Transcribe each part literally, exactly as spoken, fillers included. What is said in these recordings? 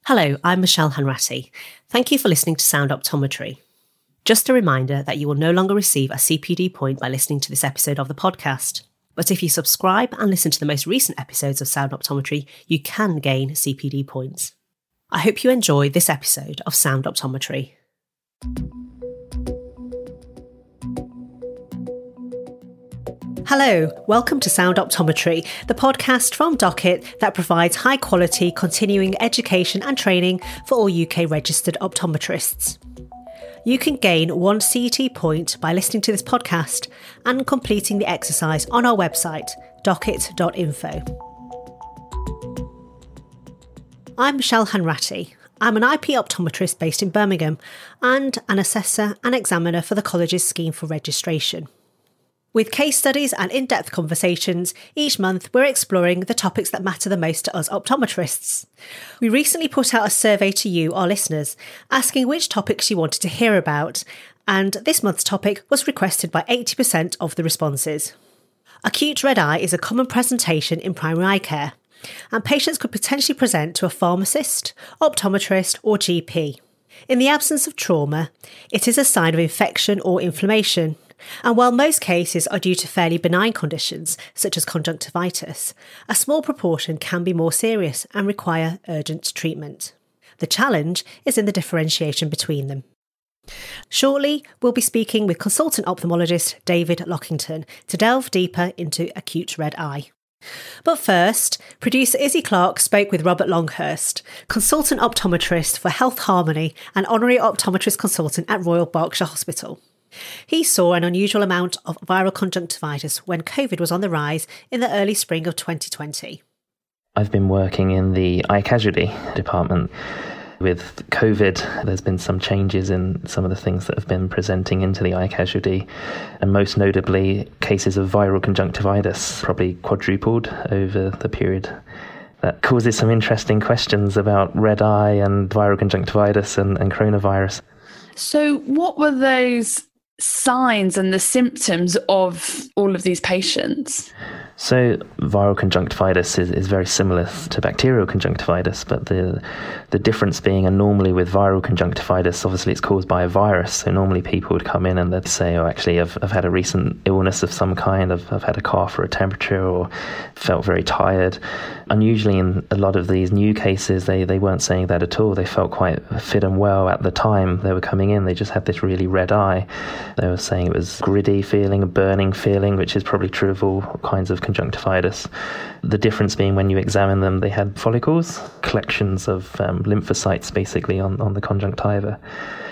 Hello, I'm Michelle Hanratty. Thank you for listening to Sound Optometry. Just a reminder that you will no longer receive a C P D point by listening to this episode of the podcast. But if you subscribe and listen to the most recent episodes of Sound Optometry, you can gain C P D points. I hope you enjoy this episode of Sound Optometry. Hello, welcome to Sound Optometry, the podcast from Docket that provides high-quality continuing education and training for all U K registered optometrists. You can gain one C E T point by listening to this podcast and completing the exercise on our website, docket dot info. I'm Michelle Hanratty. I'm an I P optometrist based in Birmingham and an assessor and examiner for the college's scheme for registration. With case studies and in-depth conversations, each month we're exploring the topics that matter the most to us optometrists. We recently put out a survey to you, our listeners, asking which topics you wanted to hear about, and this month's topic was requested by eighty percent of the responses. Acute red eye is a common presentation in primary eye care, and patients could potentially present to a pharmacist, optometrist or G P. In the absence of trauma, it is a sign of infection or inflammation. And while most cases are due to fairly benign conditions, such as conjunctivitis, a small proportion can be more serious and require urgent treatment. The challenge is in the differentiation between them. Shortly, we'll be speaking with consultant ophthalmologist David Lockington to delve deeper into acute red eye. But first, producer Izzy Clark spoke with Robert Longhurst, consultant optometrist for Health Harmony and honorary optometrist consultant at Royal Berkshire Hospital. He saw an unusual amount of viral conjunctivitis when COVID was on the rise in the early spring of twenty twenty. I've been working in the eye casualty department. With COVID, there's been some changes in some of the things that have been presenting into the eye casualty, and most notably cases of viral conjunctivitis probably quadrupled over the period. That causes some interesting questions about red eye and viral conjunctivitis and, and coronavirus. So what were those signs and the symptoms of all of these patients? So viral conjunctivitis is, is very similar to bacterial conjunctivitis, but the the difference being, and normally with viral conjunctivitis, obviously it's caused by a virus. So normally people would come in and they'd say, oh, actually, I've, I've had a recent illness of some kind. I've, I've had a cough or a temperature or felt very tired. Unusually in a lot of these new cases, they, they weren't saying that at all. They felt quite fit and well at the time they were coming in. They just had this really red eye. They were saying it was gritty feeling, a burning feeling, which is probably true of all kinds of conjunctivitis. The difference being when you examine them, they had follicles, collections of um, lymphocytes basically on, on the conjunctiva.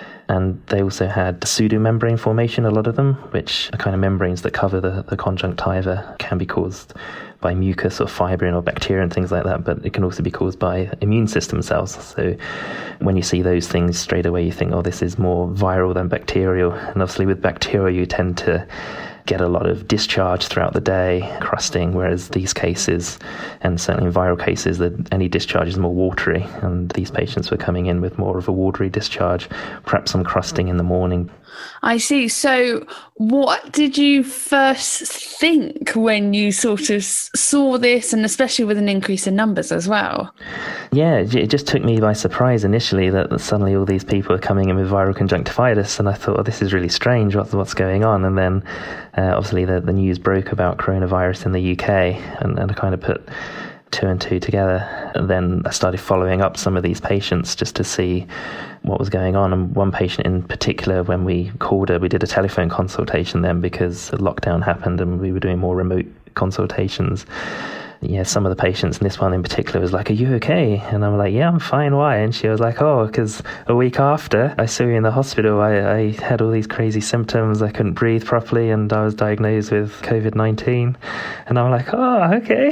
And they also had pseudomembrane formation, a lot of them, which are kind of membranes that cover the, the conjunctiva, can be caused by mucus or fibrin or bacteria and things like that, but it can also be caused by immune system cells. So when you see those things, straight away you think, oh, this is more viral than bacterial. And obviously with bacterial, you tend to get a lot of discharge throughout the day, crusting, whereas these cases, and certainly in viral cases, that any discharge is more watery, and these patients were coming in with more of a watery discharge, perhaps some crusting in the morning. I see. So what did you first think when you sort of saw this, and especially with an increase in numbers as well? Yeah, it just took me by surprise initially that suddenly all these people are coming in with viral conjunctivitis, and I thought, oh, this is really strange, what's, what's going on? And then uh, obviously the, the news broke about coronavirus in the U K, and, and I kind of put two and two together. And then I started following up some of these patients just to see what was going on. And one patient in particular, when we called her, we did a telephone consultation then because the lockdown happened and we were doing more remote consultations. Yeah, some of the patients, and this one in particular, was like, are you okay? And I'm like, yeah, I'm fine. Why? And she was like, oh, because a week after I saw you in the hospital, I, I had all these crazy symptoms. I couldn't breathe properly and I was diagnosed with COVID nineteen. And I'm like, oh, okay.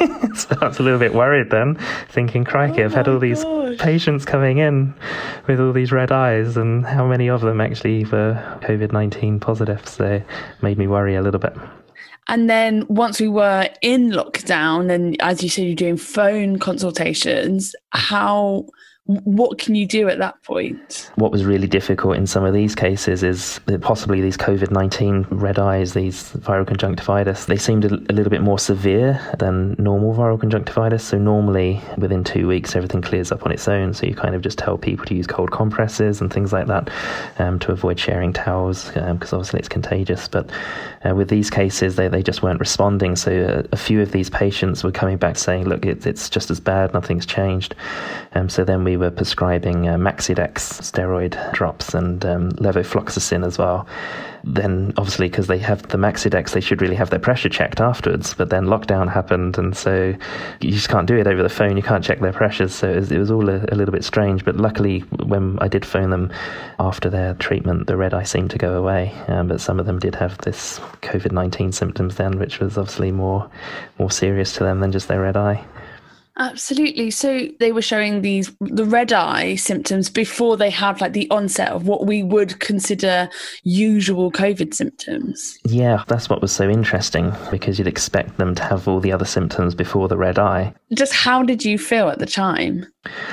So I was a little bit worried then, thinking, crikey, oh I've had all these gosh. patients coming in with all these red eyes, and how many of them actually were COVID nineteen positive. So it made me worry a little bit. And then once we were in lockdown, and as you said, you're doing phone consultations, how what can you do at that point? What was really difficult in some of these cases is that possibly these COVID nineteen red eyes, these viral conjunctivitis, they seemed a, a little bit more severe than normal viral conjunctivitis. So normally within two weeks, everything clears up on its own. So you kind of just tell people to use cold compresses and things like that um, to avoid sharing towels, because um, obviously it's contagious. But uh, with these cases, they, they just weren't responding. So a, a few of these patients were coming back saying, look, it, it's just as bad, nothing's changed. Um, so then we were prescribing uh, Maxidex steroid drops and um, levofloxacin as well. Then obviously, because they have the Maxidex, they should really have their pressure checked afterwards. But then lockdown happened, and so you just can't do it over the phone. You can't check their pressures. So it was, it was all a, a little bit strange. But luckily, when I did phone them after their treatment, the red eye seemed to go away. Um, but some of them did have this COVID nineteen symptoms then, which was obviously more more serious to them than just their red eye. Absolutely. So they were showing these the red eye symptoms before they had like the onset of what we would consider usual COVID symptoms. Yeah, that's what was so interesting, because you'd expect them to have all the other symptoms before the red eye. Just how did you feel at the time?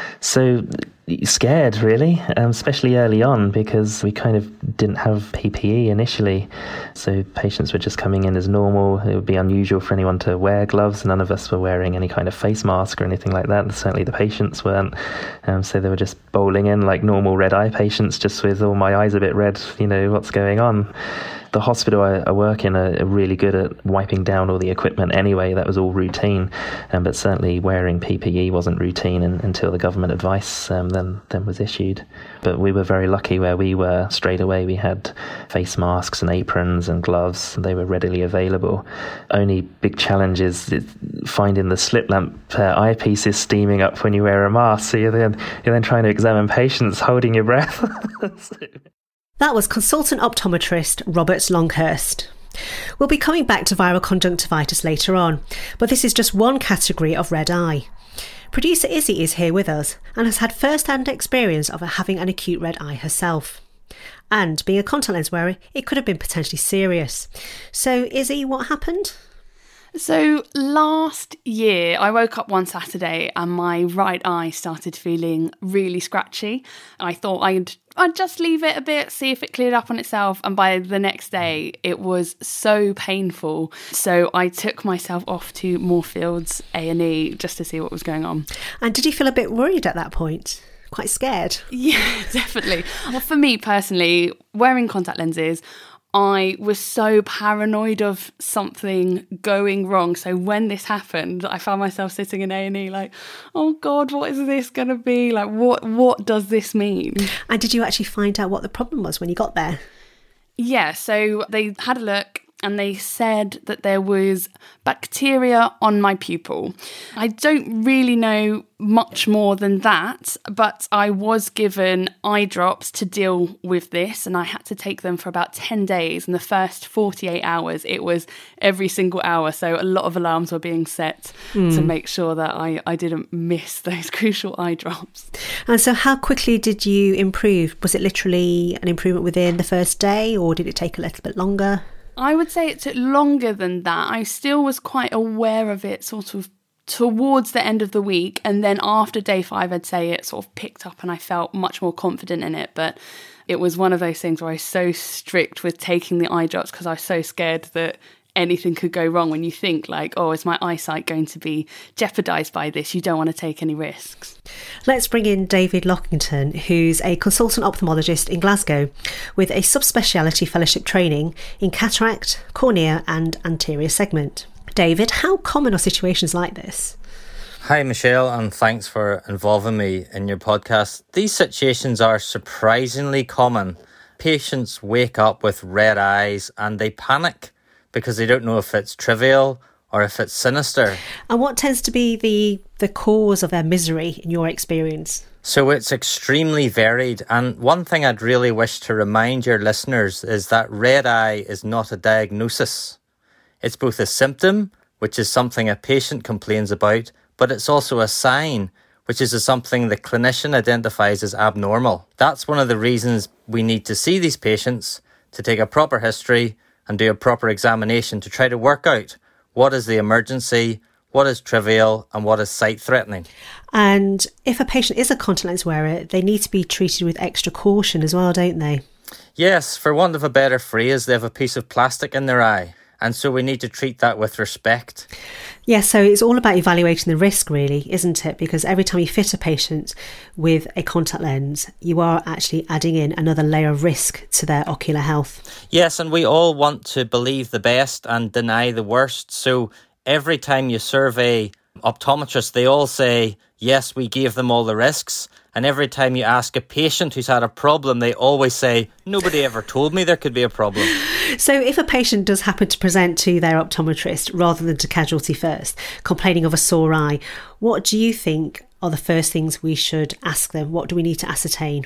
So scared, really, um, especially early on, because we kind of didn't have P P E initially. So patients were just coming in as normal. It would be unusual for anyone to wear gloves. None of us were wearing any kind of face mask or anything like that. And certainly the patients weren't. Um, so they were just bowling in like normal red eye patients, just with, oh, my eyes a bit red, you know, what's going on? The hospital I, I work in are, are really good at wiping down all the equipment anyway. That was all routine, um, but certainly wearing P P E wasn't routine in, until the government advice um, then, then was issued. But we were very lucky where we were. Straight away we had face masks and aprons and gloves. They were readily available. Only big challenge is finding the slit lamp uh, eyepieces steaming up when you wear a mask. So you're then, you're then trying to examine patients holding your breath. so. That was consultant optometrist Robert Longhurst. We'll be coming back to viral conjunctivitis later on, but this is just one category of red eye. Producer Izzy is here with us and has had first-hand experience of having an acute red eye herself. And being a contact lens wearer, it could have been potentially serious. So Izzy, what happened? So last year, I woke up one Saturday and my right eye started feeling really scratchy. I thought I'd I'd just leave it a bit, see if it cleared up on itself. And by the next day, it was so painful. So I took myself off to Moorfields A and E just to see what was going on. And did you feel a bit worried at that point? Quite scared? Yeah, definitely. Well, for me personally, wearing contact lenses, I was so paranoid of something going wrong. So when this happened, I found myself sitting in A and E like, oh God, what is this going to be? Like, what what does this mean? And did you actually find out what the problem was when you got there? Yeah, so they had a look and they said that there was bacteria on my pupil. I don't really know much more than that, but I was given eye drops to deal with this, and I had to take them for about ten days. In the first forty-eight hours, it was every single hour, so a lot of alarms were being set mm. to make sure that I, I didn't miss those crucial eye drops. And so how quickly did you improve? Was it literally an improvement within the first day, or did it take a little bit longer? I would say it took longer than that. I still was quite aware of it sort of towards the end of the week. And then after day five, I'd say it sort of picked up and I felt much more confident in it. But it was one of those things where I was so strict with taking the eye drops because I was so scared that anything could go wrong. When you think like, oh, is my eyesight going to be jeopardised by this? You don't want to take any risks. Let's bring in David Lockington, who's a consultant ophthalmologist in Glasgow with a subspeciality fellowship training in cataract, cornea and anterior segment. David, how common are situations like this? Hi, Michelle, and thanks for involving me in your podcast. These situations are surprisingly common. Patients wake up with red eyes and they panic because they don't know if it's trivial or if it's sinister. And what tends to be the, the cause of their misery in your experience? So it's extremely varied. And one thing I'd really wish to remind your listeners is that red eye is not a diagnosis. It's both a symptom, which is something a patient complains about, but it's also a sign, which is something the clinician identifies as abnormal. That's one of the reasons we need to see these patients, to take a proper history and do a proper examination to try to work out what is the emergency, what is trivial, and what is sight-threatening. And if a patient is a contact lens wearer, they need to be treated with extra caution as well, don't they? Yes, for want of a better phrase, they have a piece of plastic in their eye, and so we need to treat that with respect. Yeah, so it's all about evaluating the risk, really, isn't it? Because every time you fit a patient with a contact lens, you are actually adding in another layer of risk to their ocular health. Yes, and we all want to believe the best and deny the worst. So every time you survey optometrists, they all say, yes, we gave them all the risks. And every time you ask a patient who's had a problem, they always say, nobody ever told me there could be a problem. So if a patient does happen to present to their optometrist rather than to Casualty First, complaining of a sore eye, what do you think are the first things we should ask them? What do we need to ascertain?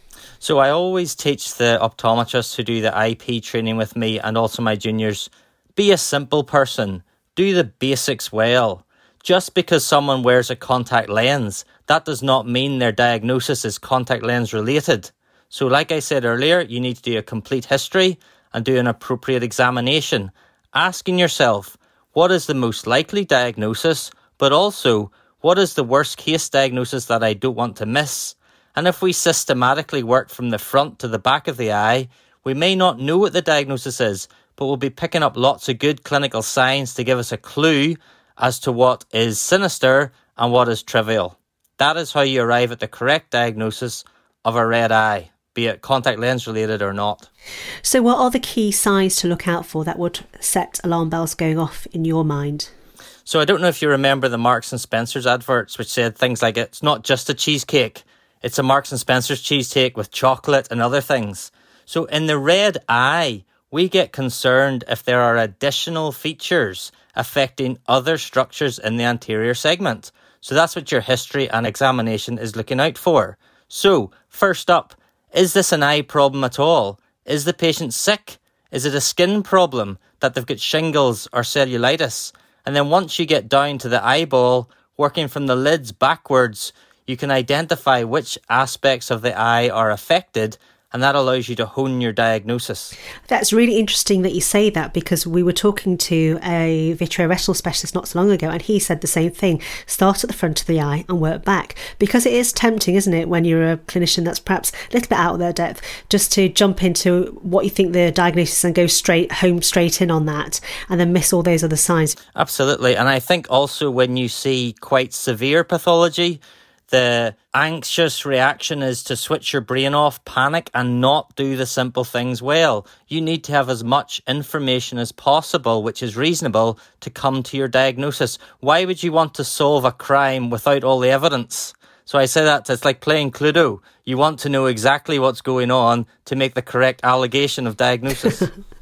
So I always teach the optometrists who do the I P training with me and also my juniors, be a simple person, do the basics well. Just because someone wears a contact lens, that does not mean their diagnosis is contact lens related. So like I said earlier, you need to do a complete history and do an appropriate examination, asking yourself, what is the most likely diagnosis, but also, what is the worst case diagnosis that I don't want to miss? And if we systematically work from the front to the back of the eye, we may not know what the diagnosis is, but we'll be picking up lots of good clinical signs to give us a clue as to what is sinister and what is trivial. That is how you arrive at the correct diagnosis of a red eye, be it contact lens related or not. So what are the key signs to look out for that would set alarm bells going off in your mind? So I don't know if you remember the Marks and Spencer's adverts, which said things like, it's not just a cheesecake, it's a Marks and Spencer's cheesecake with chocolate and other things. So in the red eye, we get concerned if there are additional features affecting other structures in the anterior segment. So that's what your history and examination is looking out for. So, first up, is this an eye problem at all? Is the patient sick? Is it a skin problem that they've got shingles or cellulitis? And then once you get down to the eyeball, working from the lids backwards, you can identify which aspects of the eye are affected, and that allows you to hone your diagnosis. That's really interesting that you say that, because we were talking to a vitreoretinal specialist not so long ago, and he said the same thing. Start at the front of the eye and work back, because it is tempting, isn't it, when you're a clinician that's perhaps a little bit out of their depth, just to jump into what you think the diagnosis and go straight home straight in on that, and then miss all those other signs. Absolutely. And I think also when you see quite severe pathology, the anxious reaction is to switch your brain off, panic, and not do the simple things well. You need to have as much information as possible, which is reasonable, to come to your diagnosis. Why would you want to solve a crime without all the evidence? So I say that it's like playing Cluedo. You want to know exactly what's going on to make the correct allegation of diagnosis.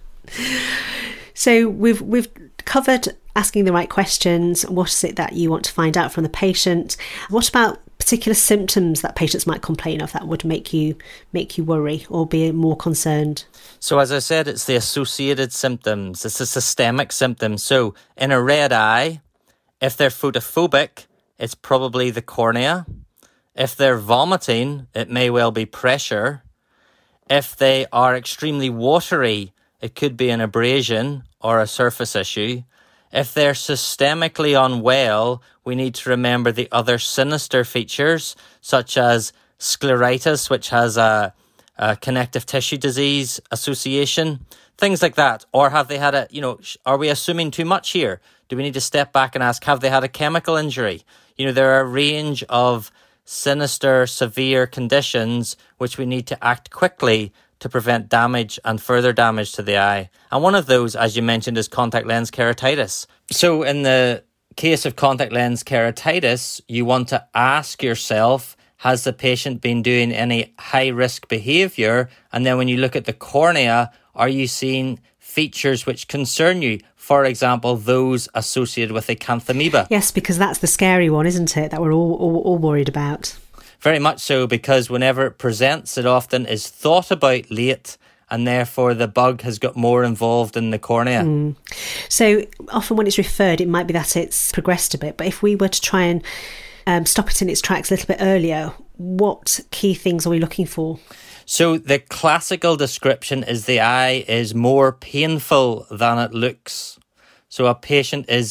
So we've we've covered asking the right questions. What is it that you want to find out from the patient? What about particular symptoms that patients might complain of that would make you make you worry or be more concerned? So as I said, it's the associated symptoms. It's the systemic symptoms. So in a red eye, if they're photophobic, it's probably the cornea. If they're vomiting, it may well be pressure. If they are extremely watery, it could be an abrasion or a surface issue. If they're systemically unwell, we need to remember the other sinister features, such as scleritis, which has a, a connective tissue disease association, things like that. Or have they had a, you know, are we assuming too much here? Do we need to step back and ask, have they had a chemical injury? You know, there are a range of sinister, severe conditions which we need to act quickly to prevent damage and further damage to the eye. And one of those, as you mentioned, is contact lens keratitis. So in the case of contact lens keratitis, you want to ask yourself, has the patient been doing any high-risk behaviour? And then when you look at the cornea, are you seeing features which concern you? For example, those associated with acanthamoeba. Yes, because that's the scary one, isn't it, that we're all, all, all worried about. Very much so, because whenever it presents, it often is thought about late, and therefore the bug has got more involved in the cornea. Mm. So often when it's referred, it might be that it's progressed a bit, but if we were to try and um, stop it in its tracks a little bit earlier, what key things are we looking for? So the classical description is the eye is more painful than it looks. So a patient is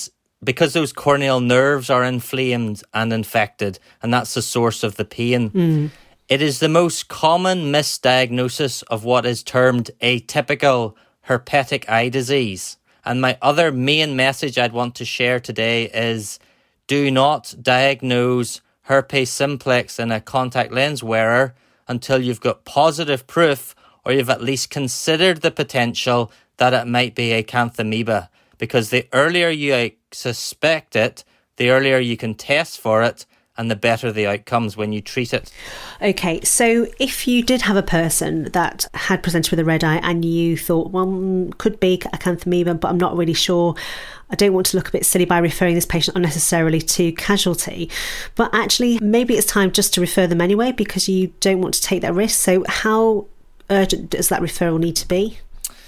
because those corneal nerves are inflamed and infected, and that's the source of the pain. Mm. It is the most common misdiagnosis of what is termed atypical herpetic eye disease. And my other main message I'd want to share today is do not diagnose herpes simplex in a contact lens wearer until you've got positive proof or you've at least considered the potential that it might be acanthamoeba. Because the earlier you suspect it, the earlier you can test for it, and the better the outcomes when you treat it. Okay, so if you did have a person that had presented with a red eye and you thought, well, could be acanthamoeba, but I'm not really sure, I don't want to look a bit silly by referring this patient unnecessarily to casualty, but actually maybe it's time just to refer them anyway because you don't want to take that risk. So how urgent does that referral need to be?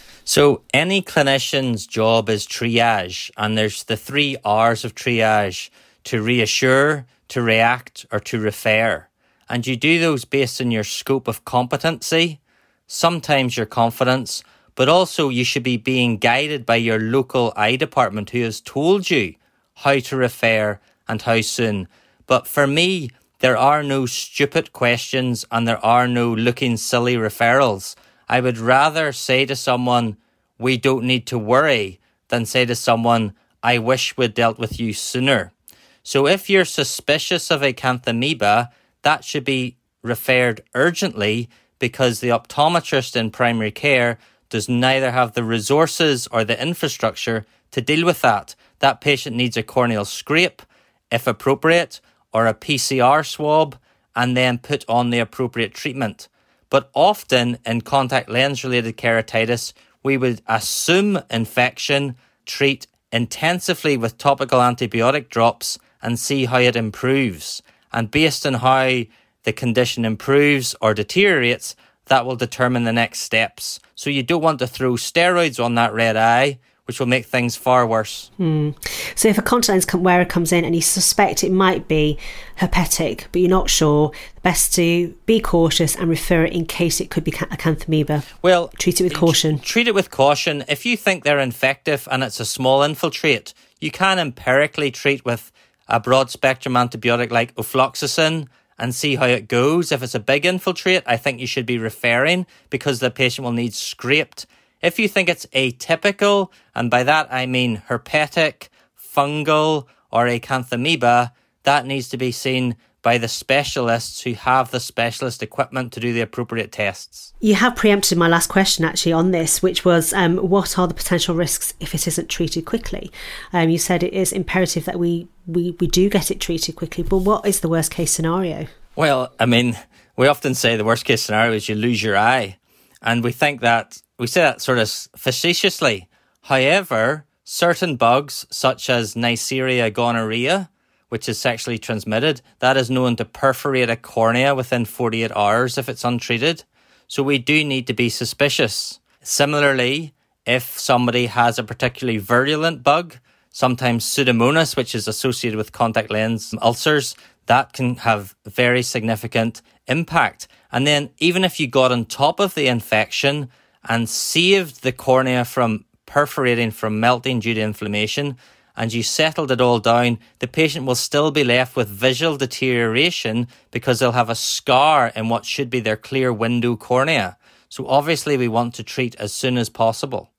So any clinician's job is triage, and there's the three R's of triage: to reassure, to react, or to refer. And you do those based on your scope of competency, sometimes your confidence, but also you should be being guided by your local eye department who has told you how to refer and how soon. But for me, there are no stupid questions and there are no looking silly referrals. I would rather say to someone, we don't need to worry, than say to someone, I wish we'd dealt with you sooner. So if you're suspicious of acanthamoeba, that should be referred urgently because the optometrist in primary care does neither have the resources or the infrastructure to deal with that. That patient needs a corneal scrape, if appropriate, or a P C R swab, and then put on the appropriate treatment. But often in contact lens related keratitis, we would assume infection, treat intensively with topical antibiotic drops, and see how it improves. And based on how the condition improves or deteriorates, that will determine the next steps. So you don't want to throw steroids on that red eye, which will make things far worse. Hmm. So if a contact lens wearer comes in and you suspect it might be herpetic, but you're not sure, best to be cautious and refer it in case it could be acanthamoeba. Well, treat it with caution. Treat it with caution. If you think they're infective and it's a small infiltrate, you can empirically treat with a broad spectrum antibiotic like ofloxacin and see how it goes. If it's a big infiltrate, I think you should be referring because the patient will need scraped. If you think it's atypical, and by that I mean herpetic, fungal, or acanthamoeba, that needs to be seen by the specialists who have the specialist equipment to do the appropriate tests. You have preempted my last question actually on this, which was um, what are the potential risks if it isn't treated quickly? Um, you said it is imperative that we, we, we do get it treated quickly, but what is the worst case scenario? Well, I mean, we often say the worst case scenario is you lose your eye. And we think that, we say that sort of facetiously. However, certain bugs such as Neisseria gonorrhea, which is sexually transmitted, that is known to perforate a cornea within forty-eight hours if it's untreated. So we do need to be suspicious. Similarly, if somebody has a particularly virulent bug, sometimes Pseudomonas, which is associated with contact lens ulcers, that can have very significant impact. And then even if you got on top of the infection and saved the cornea from perforating, from melting due to inflammation, and you settled it all down, the patient will still be left with visual deterioration because they'll have a scar in what should be their clear window cornea. So obviously we want to treat as soon as possible.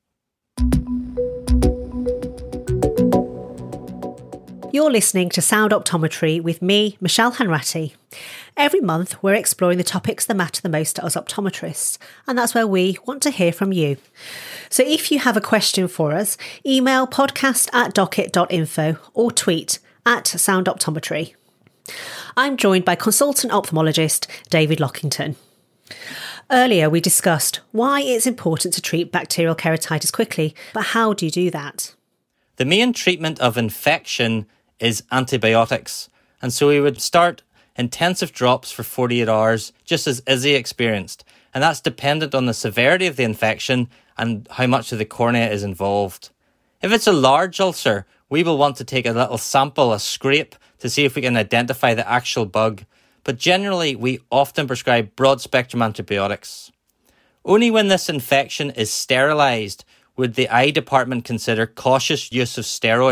You're listening to Sound Optometry with me, Michelle Hanratty. Every month, we're exploring the topics that matter the most to us optometrists, and that's where we want to hear from you. So if you have a question for us, email podcast at docket dot info or tweet at Sound Optometry. I'm joined by consultant ophthalmologist David Lockington. Earlier, we discussed why it's important to treat bacterial keratitis quickly, but how do you do that? The main treatment of infection is antibiotics. And so we would start intensive drops for forty-eight hours, just as Izzy experienced. And that's dependent on the severity of the infection and how much of the cornea is involved. If it's a large ulcer, we will want to take a little sample, a scrape, to see if we can identify the actual bug. But generally, we often prescribe broad-spectrum antibiotics. Only when this infection is sterilised would the eye department consider cautious use of steroids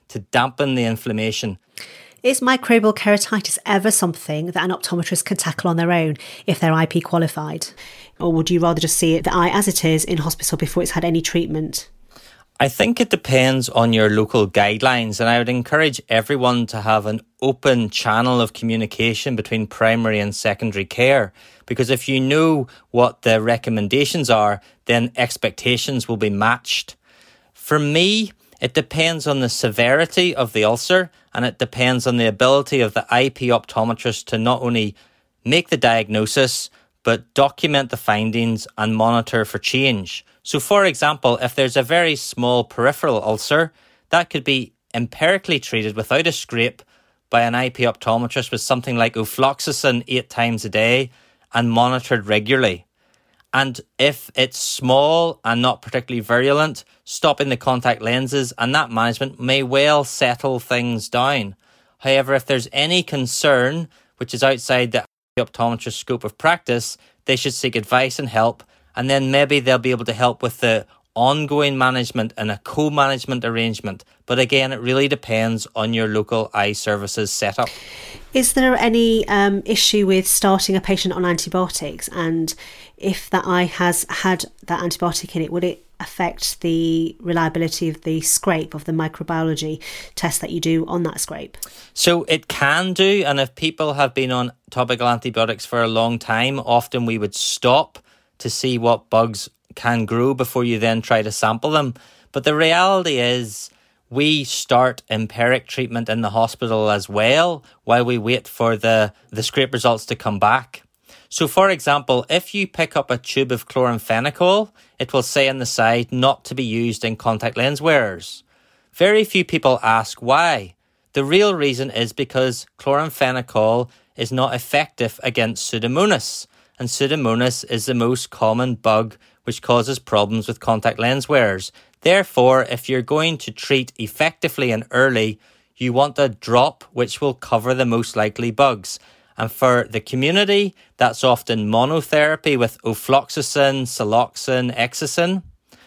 to dampen the inflammation. Is microbial keratitis ever something that an optometrist can tackle on their own if they're I P qualified? Or would you rather just see the eye as it is in hospital before it's had any treatment? I think it depends on your local guidelines, and I would encourage everyone to have an open channel of communication between primary and secondary care, because if you know what the recommendations are, then expectations will be matched. For me, it depends on the severity of the ulcer, and it depends on the ability of the I P optometrist to not only make the diagnosis, but document the findings and monitor for change. So, for example, if there's a very small peripheral ulcer, that could be empirically treated without a scrape by an I P optometrist with something like ofloxacin eight times a day and monitored regularly. And if it's small and not particularly virulent, stopping the contact lenses and that management may well settle things down. However, if there's any concern which is outside the optometrist's scope of practice, they should seek advice and help, and then maybe they'll be able to help with the ongoing management and a co-management arrangement. But again, it really depends on your local eye services setup. Is there any um, issue with starting a patient on antibiotics? And if that eye has had that antibiotic in it, would it affect the reliability of the scrape, of the microbiology test that you do on that scrape? So it can do, and if people have been on topical antibiotics for a long time, often we would stop to see what bugs can grow before you then try to sample them. But the reality is we start empiric treatment in the hospital as well while we wait for the, the scrape results to come back. So, for example, if you pick up a tube of chloramphenicol, it will say on the side not to be used in contact lens wearers. Very few people ask why. The real reason is because chloramphenicol is not effective against Pseudomonas, and Pseudomonas is the most common bug which causes problems with contact lens wearers. Therefore, if you're going to treat effectively and early, you want a drop which will cover the most likely bugs. And for the community, that's often monotherapy with ofloxacin, siloxane, Exocin.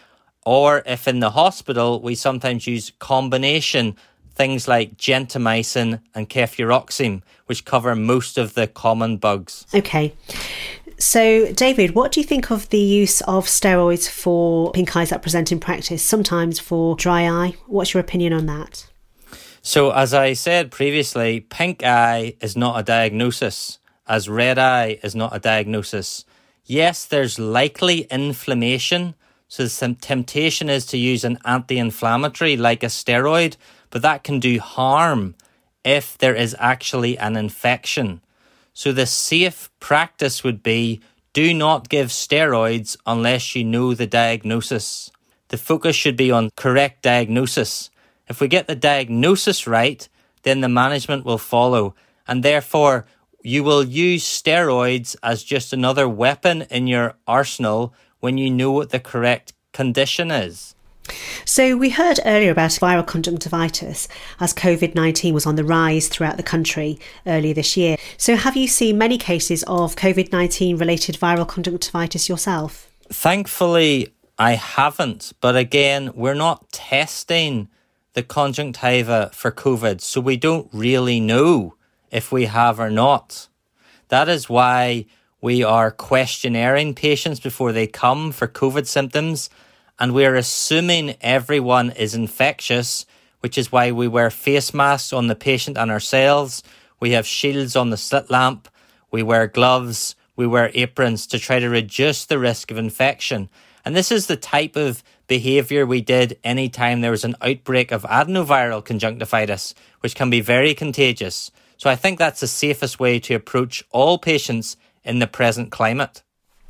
Or if in the hospital, we sometimes use combination things like gentamicin and cefuroxime, which cover most of the common bugs. Okay. So, David, what do you think of the use of steroids for pink eyes that present in practice, sometimes for dry eye? What's your opinion on that? So, as I said previously, pink eye is not a diagnosis, as red eye is not a diagnosis. Yes, there's likely inflammation, so the temptation is to use an anti-inflammatory like a steroid, but that can do harm if there is actually an infection. So the safe practice would be, do not give steroids unless you know the diagnosis. The focus should be on correct diagnosis. If we get the diagnosis right, then the management will follow. And therefore, you will use steroids as just another weapon in your arsenal when you know what the correct condition is. So we heard earlier about viral conjunctivitis as COVID nineteen was on the rise throughout the country earlier this year. So have you seen many cases of COVID nineteen related viral conjunctivitis yourself? Thankfully, I haven't. But again, we're not testing the conjunctiva for COVID, so we don't really know if we have or not. That is why we are questionnaring patients before they come for COVID symptoms, and we're assuming everyone is infectious, which is why we wear face masks on the patient and ourselves. We have shields on the slit lamp. We wear gloves. We wear aprons to try to reduce the risk of infection. And this is the type of behaviour we did anytime there was an outbreak of adenoviral conjunctivitis, which can be very contagious. So I think that's the safest way to approach all patients in the present climate.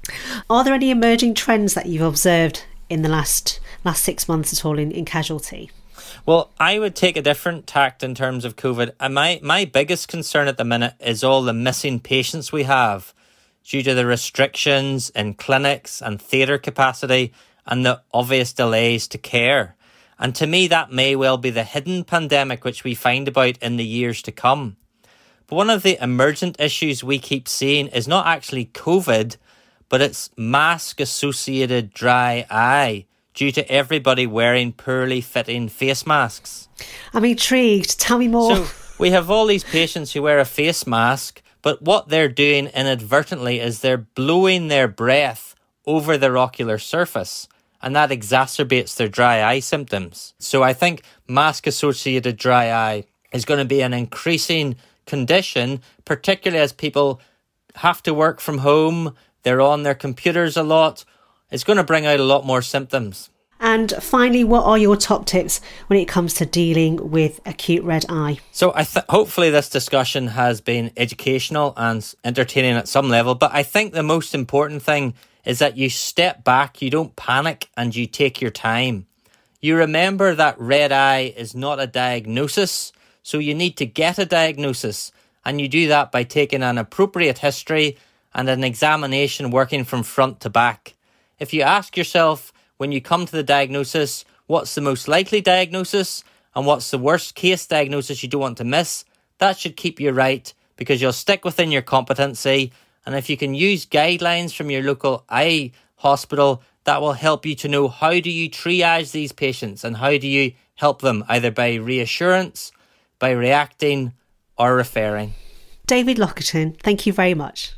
Are there any emerging trends that you've observed in the last last six months at all in, in casualty? Well, I would take a different tact in terms of COVID. And my, my biggest concern at the minute is all the missing patients we have due to the restrictions in clinics and theatre capacity and the obvious delays to care. And to me, that may well be the hidden pandemic which we find about in the years to come. But one of the emergent issues we keep seeing is not actually COVID, but it's mask-associated dry eye due to everybody wearing poorly fitting face masks. I'm intrigued. Tell me more. So we have all these patients who wear a face mask, but what they're doing inadvertently is they're blowing their breath over their ocular surface, and that exacerbates their dry eye symptoms. So I think mask-associated dry eye is going to be an increasing condition, particularly as people have to work from home, they're on their computers a lot. It's going to bring out a lot more symptoms. And finally, what are your top tips when it comes to dealing with acute red eye? So I th- hopefully this discussion has been educational and entertaining at some level, but I think the most important thing is that you step back, you don't panic, and you take your time. You remember that red eye is not a diagnosis, so you need to get a diagnosis, and you do that by taking an appropriate history and an examination working from front to back. If you ask yourself when you come to the diagnosis, what's the most likely diagnosis and what's the worst case diagnosis you don't want to miss, that should keep you right because you'll stick within your competency. And if you can use guidelines from your local eye hospital, that will help you to know how do you triage these patients and how do you help them, either by reassurance, by reacting or referring. David Locketton, thank you very much.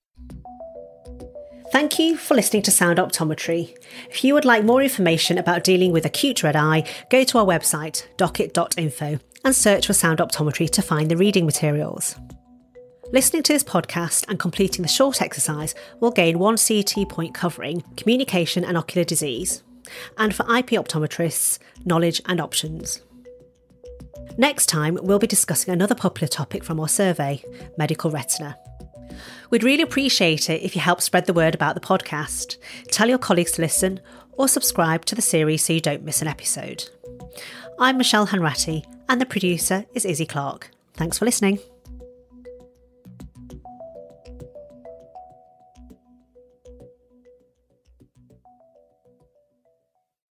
Thank you for listening to Sound Optometry. If you would like more information about dealing with acute red eye, go to our website, docket dot info, and search for Sound Optometry to find the reading materials. Listening to this podcast and completing the short exercise will gain one C E T point covering communication and ocular disease, and for I P optometrists, knowledge and options. Next time, we'll be discussing another popular topic from our survey, medical retina. We'd really appreciate it if you help spread the word about the podcast, tell your colleagues to listen, or subscribe to the series so you don't miss an episode. I'm Michelle Hanratty, and the producer is Izzy Clark. Thanks for listening.